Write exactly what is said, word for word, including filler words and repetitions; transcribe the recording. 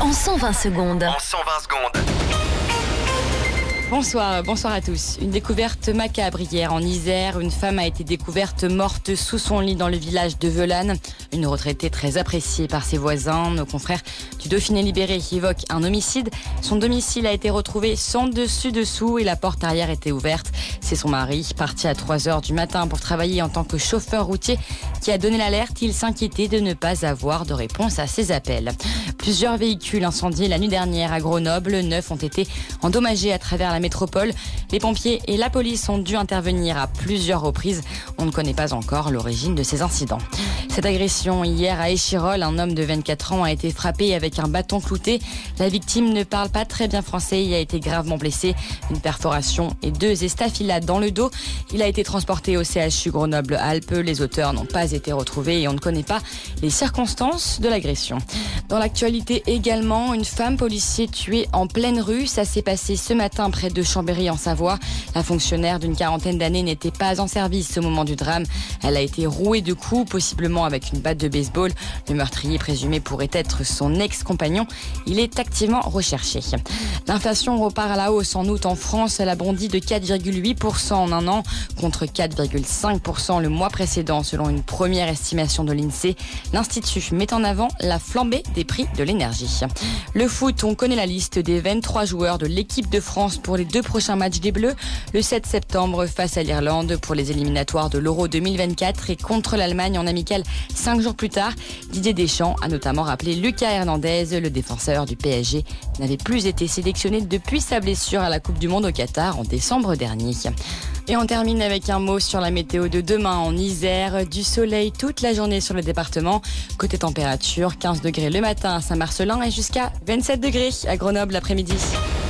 En cent vingt secondes. En cent vingt secondes. Bonsoir, bonsoir à tous. Une découverte macabre hier en Isère. Une femme a été découverte morte sous son lit dans le village de Velane. Une retraitée très appréciée par ses voisins. Nos confrères du Dauphiné Libéré évoquent un homicide. Son domicile a été retrouvé sans dessus-dessous et la porte arrière était ouverte. C'est son mari, parti à trois heures du matin pour travailler en tant que chauffeur routier, qui a donné l'alerte. Il s'inquiétait de ne pas avoir de réponse à ses appels. Plusieurs véhicules incendiés la nuit dernière à Grenoble. Neuf ont été endommagés à travers la métropole. Les pompiers et la police ont dû intervenir à plusieurs reprises. On ne connaît pas encore l'origine de ces incidents. Cette agression hier à Échirolles, un homme de vingt-quatre ans a été frappé avec un bâton clouté. La victime ne parle pas très bien français et a été gravement blessé. Une perforation et deux estafilades dans le dos. Il a été transporté au C H U Grenoble-Alpes. Les auteurs n'ont pas été retrouvés et on ne connaît pas les circonstances de l'agression. Dans l'actualité également, une femme policier tuée en pleine rue. Ça s'est passé ce matin près de Chambéry en Savoie. La fonctionnaire d'une quarantaine d'années n'était pas en service au moment du drame. Elle a été rouée de coups, possiblement avec une batte de baseball. Le meurtrier présumé pourrait être son ex-compagnon. Il est activement recherché. L'inflation repart à la hausse en août en France. Elle a bondi de quatre virgule huit pour cent en un an contre quatre virgule cinq pour cent le mois précédent selon une première estimation de l'INSEE. L'Institut met en avant la flambée des prix de l'énergie. Le foot, on connaît la liste des vingt-trois joueurs de l'équipe de France pour les deux prochains matchs des Bleus. Le sept septembre face à l'Irlande pour les éliminatoires de l'Euro deux mille vingt-quatre et contre l'Allemagne en amical cinq jours plus tard. Didier Deschamps a notamment rappelé Lucas Hernandez, le défenseur du P S G, n'avait plus été sélectionné depuis sa blessure à la Coupe du Monde au Qatar en décembre dernier. Et on termine avec un mot sur la météo de demain en Isère. Du soleil toute la journée sur le département. Côté température, quinze degrés le matin à Saint-Marcelin et jusqu'à vingt-sept degrés à Grenoble l'après-midi.